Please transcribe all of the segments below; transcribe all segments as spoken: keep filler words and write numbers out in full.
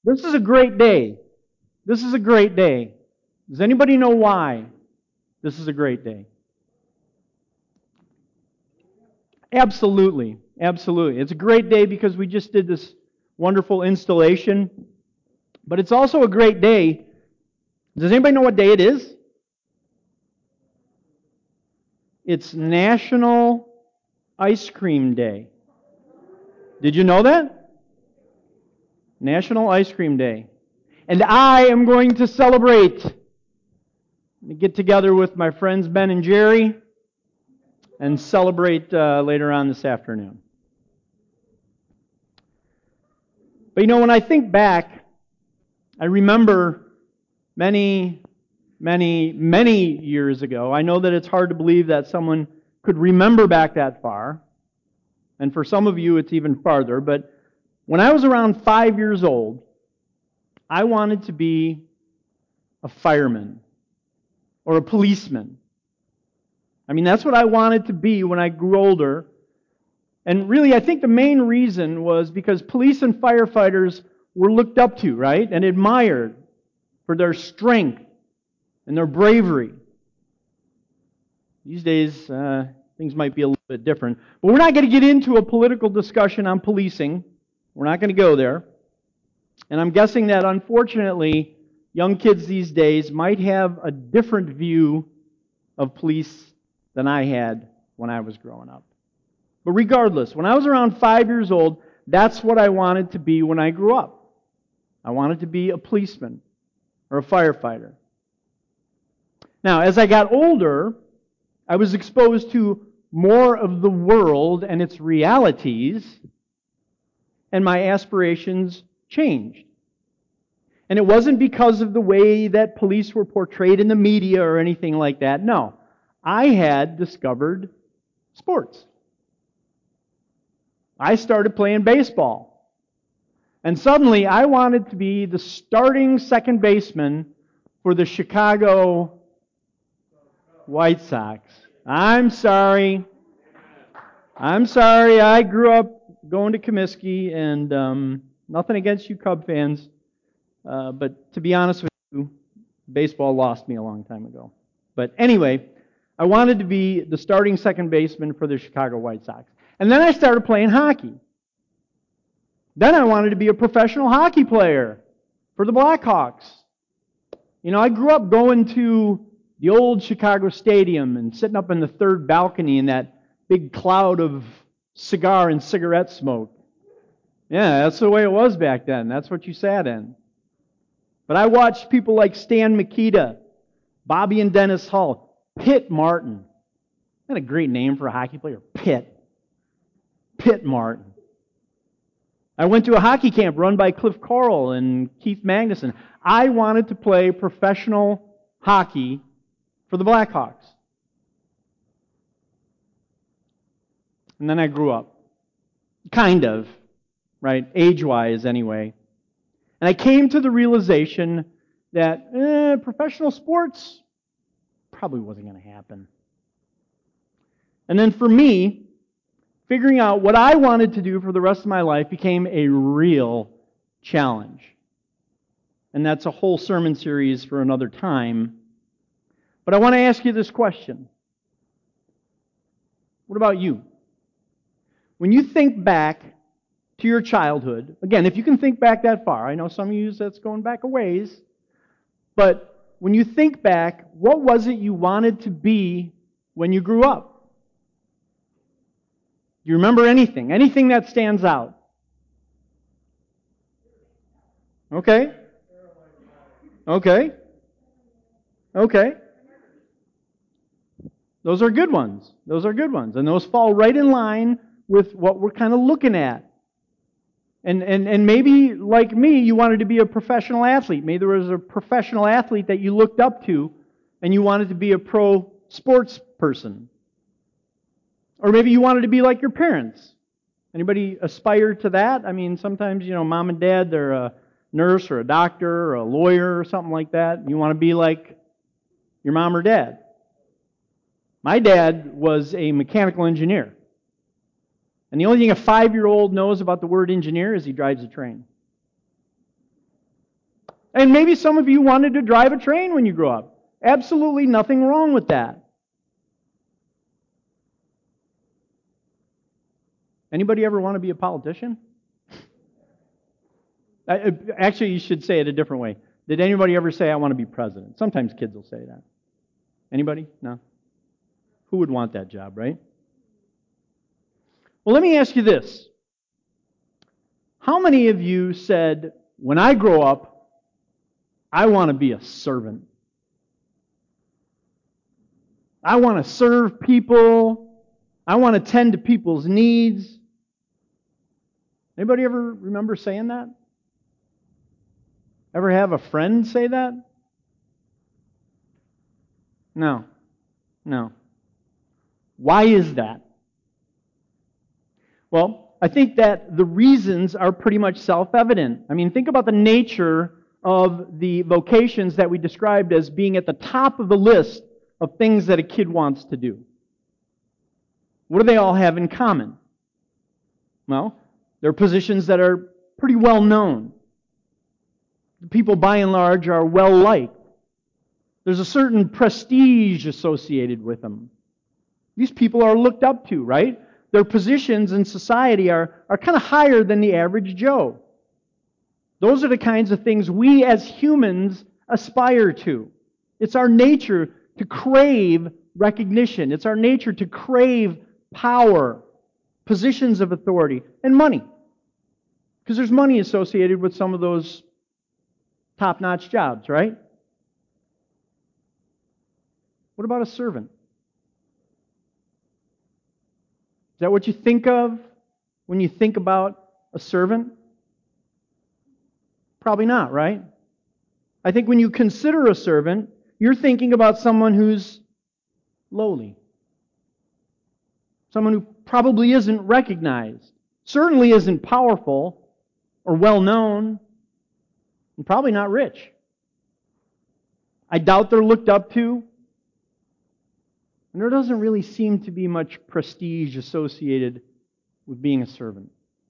This is a great day. This is a great day. Does anybody know why this is a great day? Absolutely. Absolutely. It's a great day because we just did this wonderful installation. But it's also a great day. Does anybody know what day it is? It's National Ice Cream Day. Did you know that? National Ice Cream Day. And I am going to celebrate. Get together with my friends Ben and Jerry and celebrate uh, later on this afternoon. But you know, when I think back, I remember many, many, many years ago. I know that it's hard to believe that someone could remember back that far. And for some of you, it's even farther. But when I was around five years old, I wanted to be a fireman or a policeman. I mean, that's what I wanted to be when I grew older. And really, I think the main reason was because police and firefighters were looked up to, right? And admired for their strength and their bravery. These days, uh, things might be a little bit different. But we're not going to get into a political discussion on policing. We're not going to go there. And I'm guessing that, unfortunately, young kids these days might have a different view of police than I had when I was growing up. But regardless, when I was around five years old, that's what I wanted to be when I grew up. I wanted to be a policeman or a firefighter. Now, as I got older, I was exposed to more of the world and its realities, and my aspirations changed. And it wasn't because of the way that police were portrayed in the media or anything like that. No. I had discovered sports. I started playing baseball. And suddenly I wanted to be the starting second baseman for the Chicago White Sox. I'm sorry. I'm sorry. I grew up going to Comiskey, and um, nothing against you Cub fans. Uh, but to be honest with you, baseball lost me a long time ago. But anyway, I wanted to be the starting second baseman for the Chicago White Sox. And then I started playing hockey. Then I wanted to be a professional hockey player for the Blackhawks. You know, I grew up going to the old Chicago Stadium and sitting up in the third balcony in that big cloud of cigar and cigarette smoke. Yeah, that's the way it was back then. That's what you sat in. But I watched people like Stan Mikita, Bobby and Dennis Hull, Pitt Martin. Isn't that a great name for a hockey player? Pitt. Pitt Martin. I went to a hockey camp run by Cliff Coral and Keith Magnuson. I wanted to play professional hockey for the Blackhawks. And then I grew up. Kind of. Right? Age-wise, anyway. And I came to the realization that eh, professional sports probably wasn't going to happen. And then for me, figuring out what I wanted to do for the rest of my life became a real challenge. And that's a whole sermon series for another time. But I want to ask you this question. What about you? When you think back to your childhood, again, if you can think back that far, I know some of you that's going back a ways, but when you think back, what was it you wanted to be when you grew up? Do you remember anything? Anything that stands out? Okay. Okay. Okay. Those are good ones. Those are good ones. And those fall right in line with what we're kind of looking at. And, and, and maybe, like me, you wanted to be a professional athlete. Maybe there was a professional athlete that you looked up to, and you wanted to be a pro sports person. Or maybe you wanted to be like your parents. Anybody aspire to that? I mean, sometimes, you know, mom and dad, they're a nurse or a doctor or a lawyer or something like that. You want to be like your mom or dad. My dad was a mechanical engineer. And the only thing a five-year-old knows about the word engineer is he drives a train. And maybe some of you wanted to drive a train when you grew up. Absolutely nothing wrong with that. Anybody ever want to be a politician? Actually, you should say it a different way. Did anybody ever say, I want to be president? Sometimes kids will say that. Anybody? No? Who would want that job, right? Well, let me ask you this. How many of you said, when I grow up, I want to be a servant? I want to serve people. I want to tend to people's needs. Anybody ever remember saying that? Ever have a friend say that? No. No. Why is that? Well, I think that the reasons are pretty much self-evident. I mean, think about the nature of the vocations that we described as being at the top of the list of things that a kid wants to do. What do they all have in common? Well, they're positions that are pretty well known. People, by and large, are well liked. There's a certain prestige associated with them. These people are looked up to, right? Their positions in society are, are kind of higher than the average Joe. Those are the kinds of things we as humans aspire to. It's our nature to crave recognition. It's our nature to crave power, positions of authority, and money. Because there's money associated with some of those top-notch jobs, right? What about a servant? Is that what you think of when you think about a servant? Probably not, right? I think when you consider a servant, you're thinking about someone who's lowly. Someone who probably isn't recognized, certainly isn't powerful or well-known, and probably not rich. I doubt they're looked up to. And there doesn't really seem to be much prestige associated with being a servant.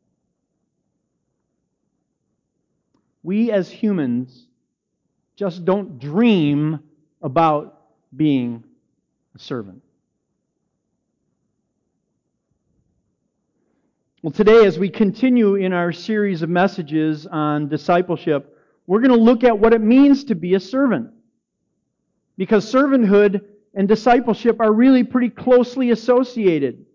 We as humans just don't dream about being a servant. Well, today, as we continue in our series of messages on discipleship, we're going to look at what it means to be a servant. Because servanthood and discipleship are really pretty closely associated.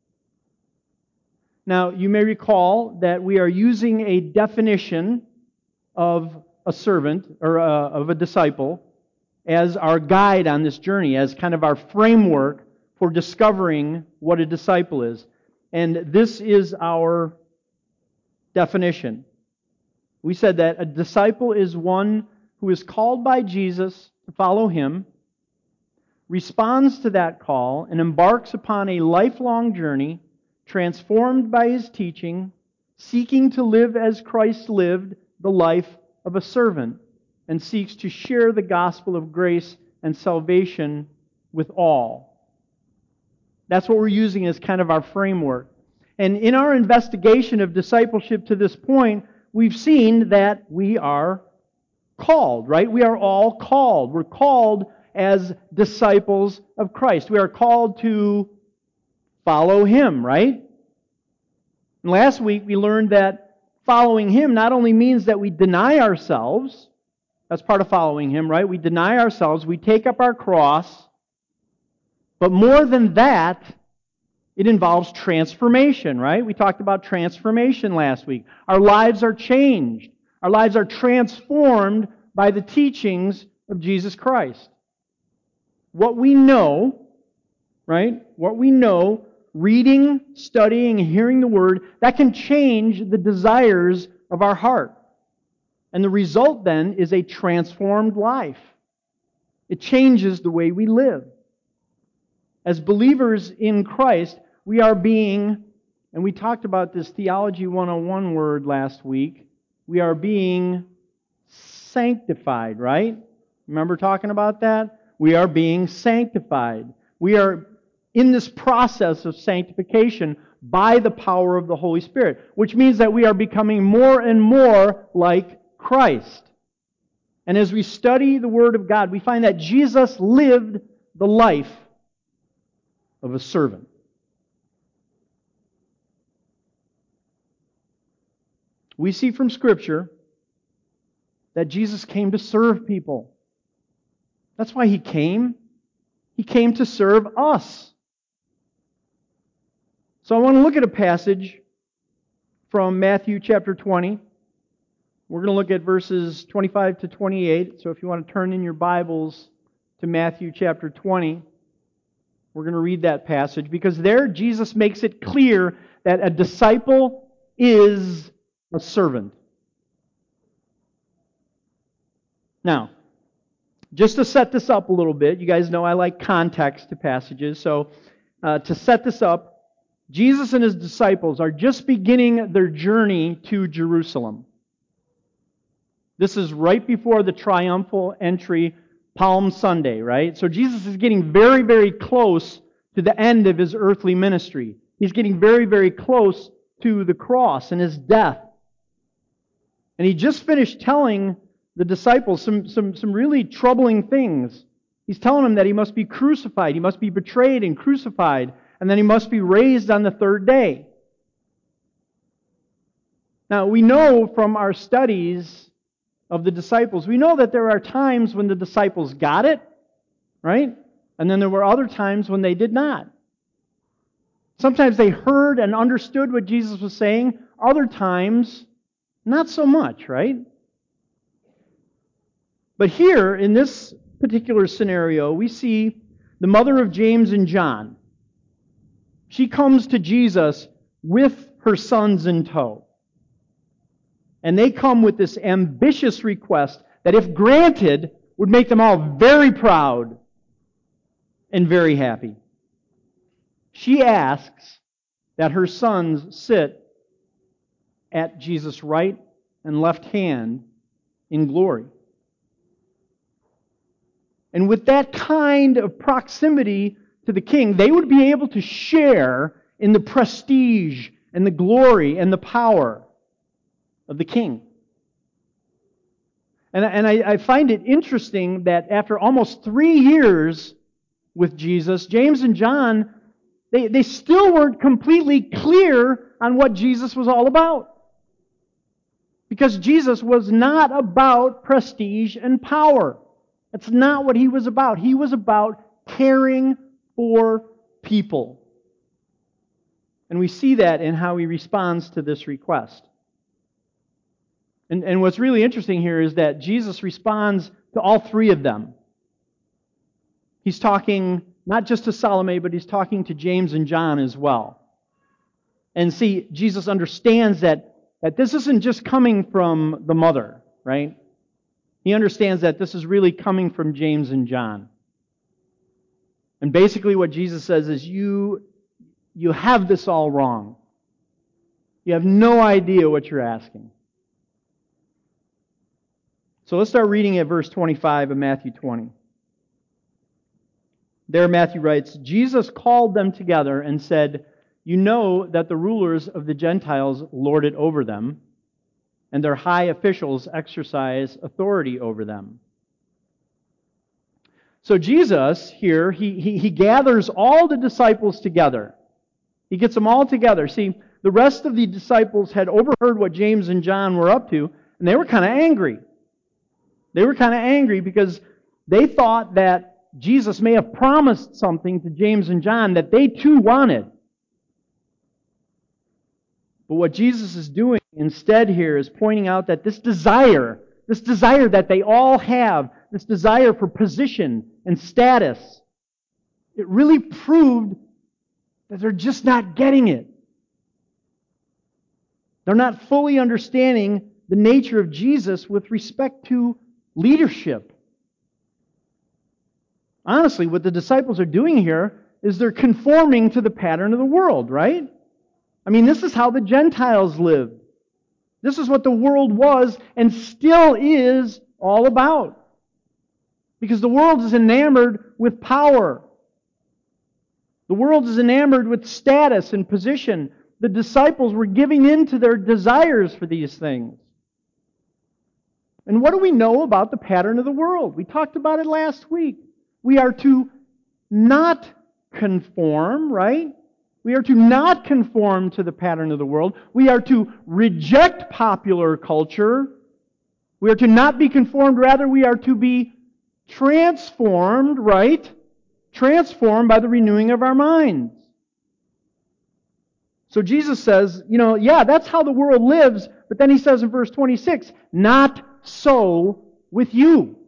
Now, you may recall that we are using a definition of a servant, or uh, of a disciple, as our guide on this journey, as kind of our framework for discovering what a disciple is. And this is our definition. We said that a disciple is one who is called by Jesus to follow Him, responds to that call, and embarks upon a lifelong journey, transformed by His teaching, seeking to live as Christ lived the life of a servant, and seeks to share the gospel of grace and salvation with all. That's what we're using as kind of our framework. And in our investigation of discipleship to this point, we've seen that we are called, right? We are all called. We're called as disciples of Christ. We are called to follow Him, right? And last week we learned that following Him not only means that we deny ourselves, that's part of following Him, right? We deny ourselves, we take up our cross, but more than that, it involves transformation, right? We talked about transformation last week. Our lives are changed. Our lives are transformed by the teachings of Jesus Christ. What we know, right? What we know, reading, studying, and hearing the Word, that can change the desires of our heart. And the result then is a transformed life. It changes the way we live. As believers in Christ, we are being, and we talked about this Theology one oh one word last week, we are being sanctified, right? Remember talking about that? We are being sanctified. We are in this process of sanctification by the power of the Holy Spirit, which means that we are becoming more and more like Christ. And as we study the Word of God, we find that Jesus lived the life of a servant. We see from Scripture that Jesus came to serve people. That's why He came. He came to serve us. So I want to look at a passage from Matthew chapter twenty. We're going to look at verses twenty-five to twenty-eight. So if you want to turn in your Bibles to Matthew chapter twenty, we're going to read that passage, because there Jesus makes it clear that a disciple is a servant. Now, just to set this up a little bit, you guys know I like context to passages. So uh, to set this up, Jesus and His disciples are just beginning their journey to Jerusalem. This is right before the triumphal entry, Palm Sunday, right? So Jesus is getting very, very close to the end of His earthly ministry. He's getting very, very close to the cross and His death. And He just finished telling the disciples some, some, some really troubling things. He's telling them that He must be crucified, He must be betrayed and crucified, and then He must be raised on the third day. Now, we know from our studies of the disciples, we know that there are times when the disciples got it, right? And then there were other times when they did not. Sometimes they heard and understood what Jesus was saying, other times, not so much, right? But here, in this particular scenario, we see the mother of James and John. She comes to Jesus with her sons in tow. And they come with this ambitious request that, if granted, would make them all very proud and very happy. She asks that her sons sit at Jesus' right and left hand in glory. And with that kind of proximity to the king, they would be able to share in the prestige and the glory and the power of the king. And, and I, I find it interesting that after almost three years with Jesus, James and John, they, they still weren't completely clear on what Jesus was all about. Because Jesus was not about prestige and power. That's not what He was about. He was about caring for people. And we see that in how He responds to this request. And, and what's really interesting here is that Jesus responds to all three of them. He's talking not just to Salome, but He's talking to James and John as well. And see, Jesus understands that, that this isn't just coming from the mother, right? He understands that this is really coming from James and John. And basically what Jesus says is, you, you have this all wrong. You have no idea what you're asking. So let's start reading at verse twenty-five of Matthew twenty. There Matthew writes, Jesus called them together and said, "You know that the rulers of the Gentiles lord it over them, and their high officials exercise authority over them." So Jesus here, he, he, he gathers all the disciples together. He gets them all together. See, the rest of the disciples had overheard what James and John were up to, and they were kind of angry. They were kind of angry because they thought that Jesus may have promised something to James and John that they too wanted. But what Jesus is doing instead here is pointing out that this desire, this desire that they all have, this desire for position and status, it really proved that they're just not getting it. They're not fully understanding the nature of Jesus with respect to leadership. Honestly, what the disciples are doing here is they're conforming to the pattern of the world, right? I mean, this is how the Gentiles lived. This is what the world was and still is all about. Because the world is enamored with power. The world is enamored with status and position. The disciples were giving in to their desires for these things. And what do we know about the pattern of the world? We talked about it last week. We are to not conform, right? We are to not conform to the pattern of the world. We are to reject popular culture. We are to not be conformed. Rather, we are to be transformed, right? Transformed by the renewing of our minds. So Jesus says, you know, yeah, that's how the world lives. But then he says in verse twenty-six, not so with you.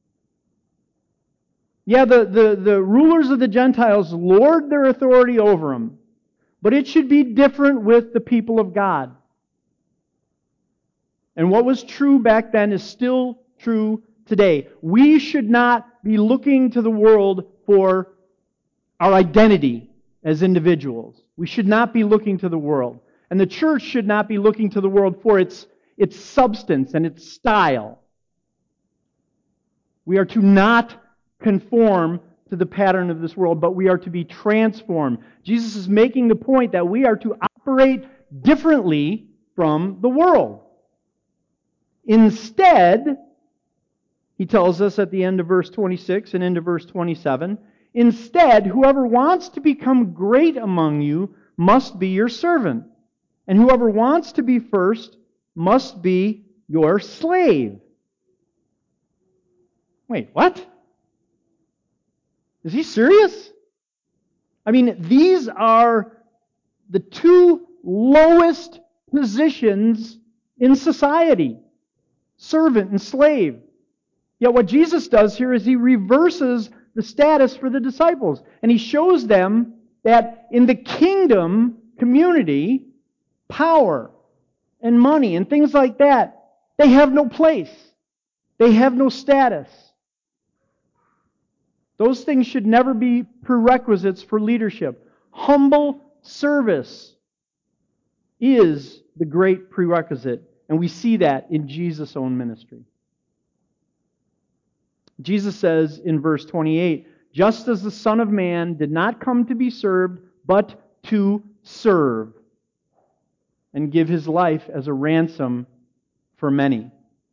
Yeah, the, the, the rulers of the Gentiles lord their authority over them. But it should be different with the people of God. And what was true back then is still true today. We should not be looking to the world for our identity as individuals. We should not be looking to the world. And the church should not be looking to the world for its, its substance and its style. We are to not conform to the pattern of this world, but we are to be transformed. Jesus is making the point that we are to operate differently from the world. Instead, he tells us at the end of verse twenty-six and into verse twenty-seven, instead, whoever wants to become great among you must be your servant, and whoever wants to be first must be your slave. Wait, what? Is he serious? I mean, these are the two lowest positions in society, servant and slave. Yet what Jesus does here is he reverses the status for the disciples, and he shows them that in the kingdom community, power and money and things like that, they have no place. They have no status. Those things should never be prerequisites for leadership. Humble service is the great prerequisite, and we see that in Jesus' own ministry. Jesus says in verse twenty-eight, just as the Son of Man did not come to be served, but to serve and give His life as a ransom for many.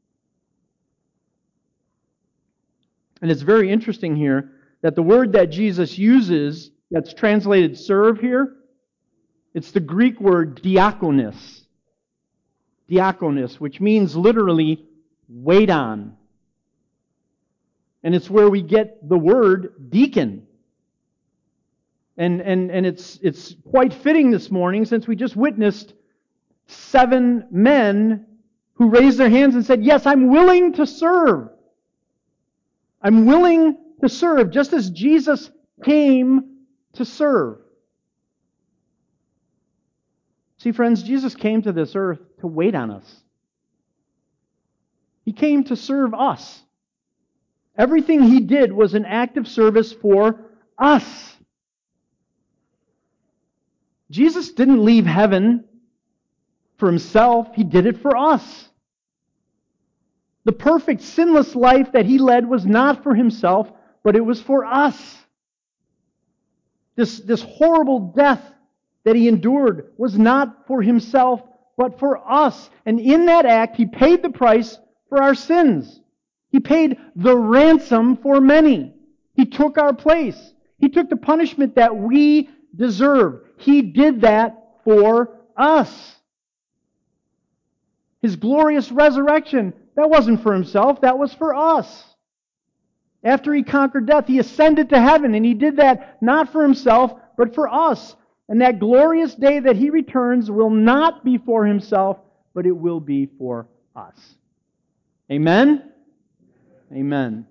And it's very interesting here that the word that Jesus uses that's translated serve here, it's the Greek word diakonos. Diakonos, which means literally wait on. And it's where we get the word deacon. And, and, and it's, it's quite fitting this morning since we just witnessed seven men who raised their hands and said, yes, I'm willing to serve. I'm willing to serve, just as Jesus came to serve. See, friends, Jesus came to this earth to wait on us. He came to serve us. Everything He did was an act of service for us. Jesus didn't leave heaven for Himself. He did it for us. The perfect, sinless life that He led was not for Himself, but it was for us. This, this horrible death that He endured was not for Himself, but for us. And in that act, He paid the price for our sins. He paid the ransom for many. He took our place. He took the punishment that we deserve. He did that for us. His glorious resurrection, that wasn't for Himself, that was for us. After He conquered death, He ascended to heaven, and He did that not for Himself, but for us. And that glorious day that He returns will not be for Himself, but it will be for us. Amen? Amen.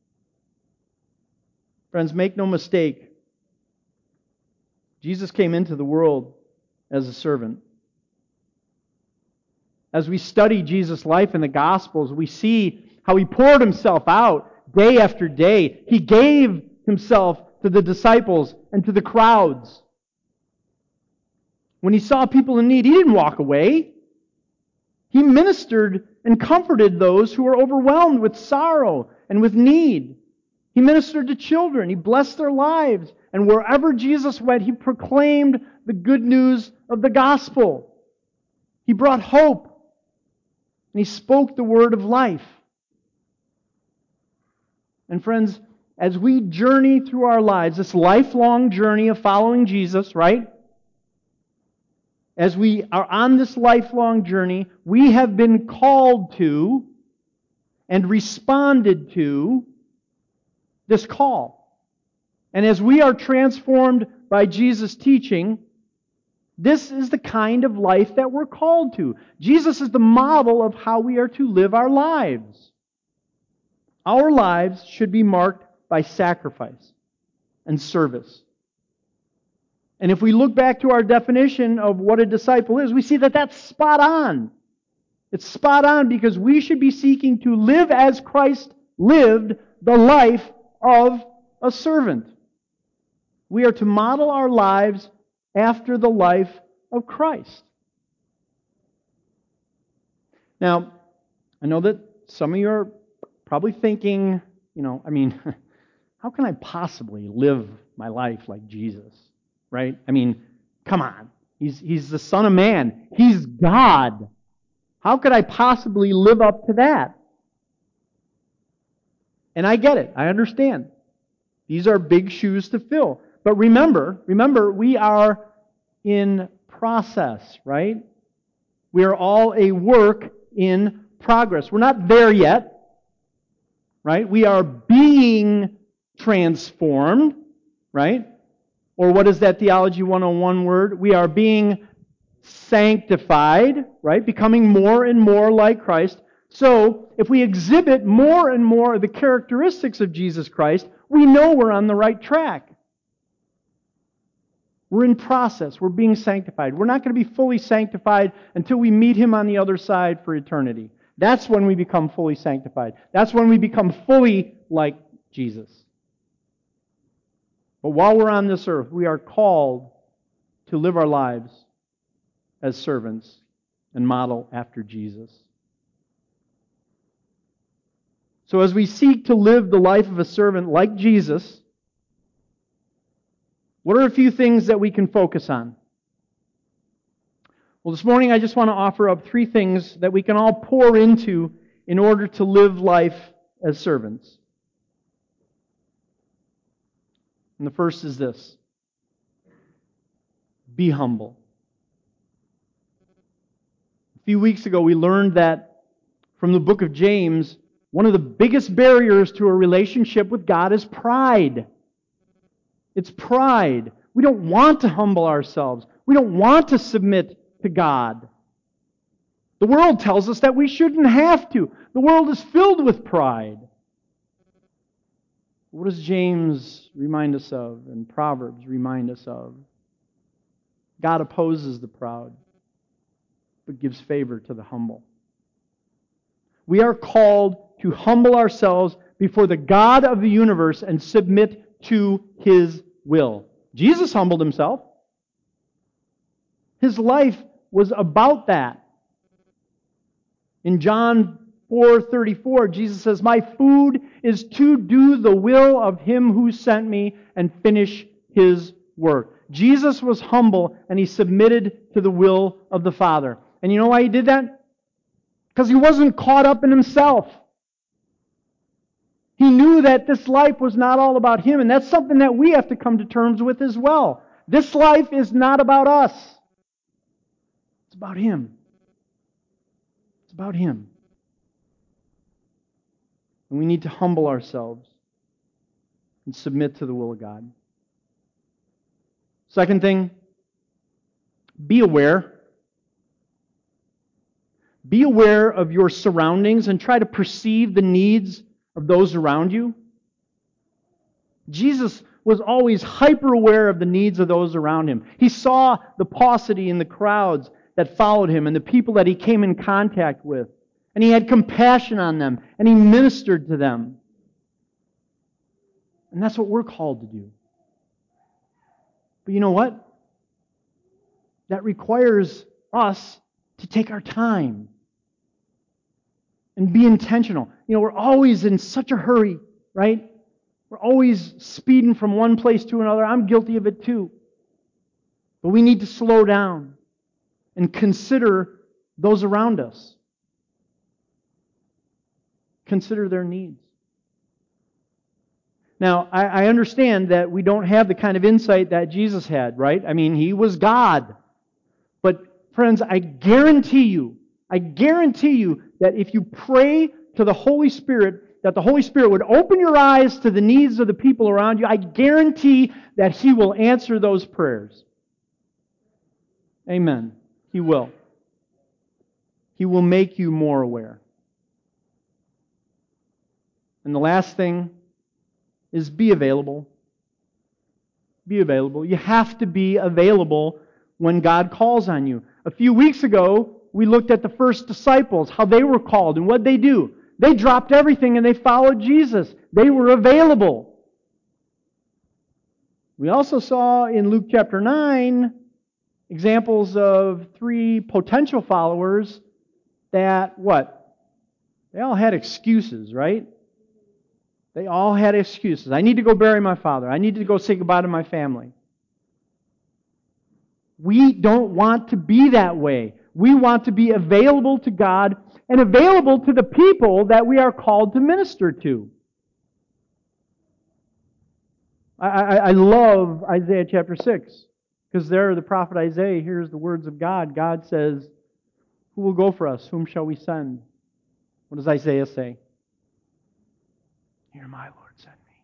Friends, make no mistake. Jesus came into the world as a servant. As we study Jesus' life in the Gospels, we see how He poured Himself out day after day. He gave Himself to the disciples and to the crowds. When He saw people in need, He didn't walk away. He ministered and comforted those who were overwhelmed with sorrow and with need. He ministered to children. He blessed their lives. And wherever Jesus went, He proclaimed the good news of the gospel. He brought hope. And He spoke the word of life. And friends, as we journey through our lives, this lifelong journey of following Jesus, right? As we are on this lifelong journey, we have been called to and responded to this call. And as we are transformed by Jesus' teaching, this is the kind of life that we're called to. Jesus is the model of how we are to live our lives. Our lives should be marked by sacrifice and service. And if we look back to our definition of what a disciple is, we see that that's spot on. It's spot on because we should be seeking to live as Christ lived the life of a servant. We are to model our lives after the life of Christ. Now, I know that some of you are probably thinking, you know, I mean, how can I possibly live my life like Jesus? Right? I mean, come on. He's, he's the Son of Man. He's God. How could I possibly live up to that? And I get it. I understand. These are big shoes to fill. But remember, remember, we are in process, right? We are all a work in progress. We're not there yet, right? We are being transformed, right? Or what is that Theology one oh one word? We are being sanctified, right? Becoming more and more like Christ. So, if we exhibit more and more of the characteristics of Jesus Christ, we know we're on the right track. We're in process. We're being sanctified. We're not going to be fully sanctified until we meet Him on the other side for eternity. That's when we become fully sanctified. That's when we become fully like Jesus. But while we're on this earth, we are called to live our lives as servants and model after Jesus. So as we seek to live the life of a servant like Jesus, what are a few things that we can focus on? Well, this morning I just want to offer up three things that we can all pour into in order to live life as servants. And the first is this: be humble. A few weeks ago we learned that from the book of James, one of the biggest barriers to a relationship with God is pride. It's pride. We don't want to humble ourselves. We don't want to submit to God. The world tells us that we shouldn't have to. The world is filled with pride. What does James remind us of and Proverbs remind us of? God opposes the proud, but gives favor to the humble. We are called to humble ourselves before the God of the universe and submit to His will. Jesus humbled Himself. His life was about that. In John four thirty-four, Jesus says, "My food is to do the will of Him who sent me and finish His work." Jesus was humble and He submitted to the will of the Father. And you know why He did that? Because He wasn't caught up in Himself. He knew that this life was not all about Him, and that's something that we have to come to terms with as well. This life is not about us. It's about Him. It's about Him. And we need to humble ourselves and submit to the will of God. Second thing, be aware. Be aware of your surroundings and try to perceive the needs of those around you. Jesus was always hyper aware of the needs of those around Him. He saw the paucity in the crowds that followed Him and the people that He came in contact with. And He had compassion on them and He ministered to them. And that's what we're called to do. But you know what? That requires us to take our time and be intentional. You know, we're always in such a hurry, right? We're always speeding from one place to another. I'm guilty of it too. But we need to slow down and consider those around us. Consider their needs. Now, I, I understand that we don't have the kind of insight that Jesus had, right? I mean, He was God. But friends, I guarantee you, I guarantee you that if you pray to the Holy Spirit, that the Holy Spirit would open your eyes to the needs of the people around you, I guarantee that He will answer those prayers. Amen. He will. He will make you more aware. And the last thing is be available. Be available. You have to be available when God calls on you. A few weeks ago, we looked at the first disciples, how they were called and what they do. They dropped everything and they followed Jesus. They were available. We also saw in Luke chapter nine examples of three potential followers that, what? They all had excuses, right? They all had excuses. I need to go bury my father. I need to go say goodbye to my family. We don't want to be that way. We want to be available to God and available to the people that we are called to minister to. I, I, I love Isaiah chapter six, because there the prophet Isaiah hears the words of God. God says, "Who will go for us? Whom shall we send?" What does Isaiah say? "Here my Lord, send me."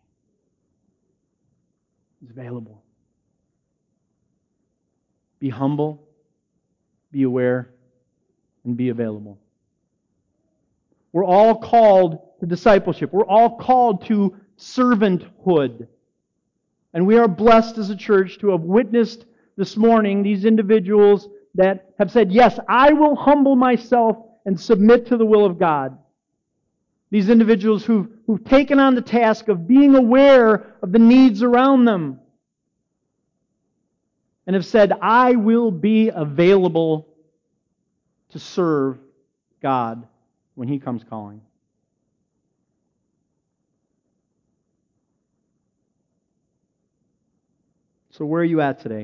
He's available. Be humble, be aware, and be available. We're all called to discipleship. We're all called to servanthood. And we are blessed as a church to have witnessed this morning these individuals that have said, yes, I will humble myself and submit to the will of God. These individuals who've, who've taken on the task of being aware of the needs around them and have said, I will be available to serve God when He comes calling. So where are you at today?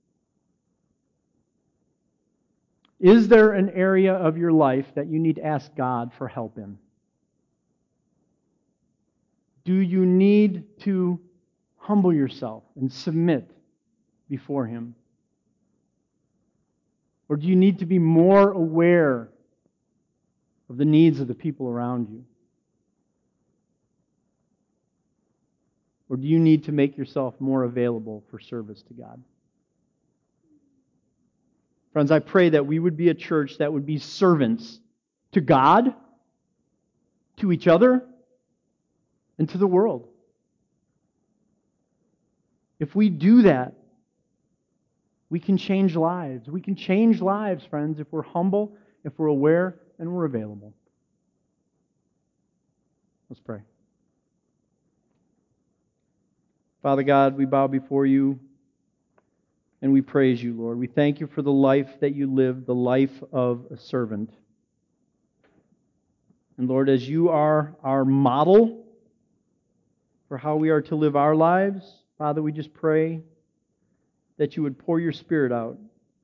Is there an area of your life that you need to ask God for help in? Do you need to humble yourself and submit before Him? Or do you need to be more aware of the needs of the people around you? Or do you need to make yourself more available for service to God? Friends, I pray that we would be a church that would be servants to God, to each other, and to the world. If we do that, we can change lives. We can change lives, friends, if we're humble, if we're aware, and we're available. Let's pray. Father God, we bow before You and we praise You, Lord. We thank You for the life that You lived, the life of a servant. And Lord, as You are our model for how we are to live our lives, Father, we just pray that You would pour Your Spirit out.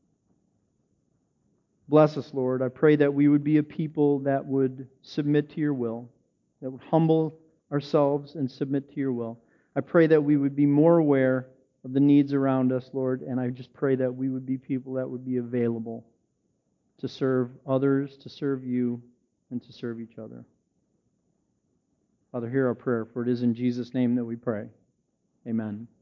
Bless us, Lord. I pray that we would be a people that would submit to Your will, that would humble ourselves and submit to Your will. I pray that we would be more aware of the needs around us, Lord, and I just pray that we would be people that would be available to serve others, to serve You, and to serve each other. Father, hear our prayer, for it is in Jesus' name that we pray. Amen.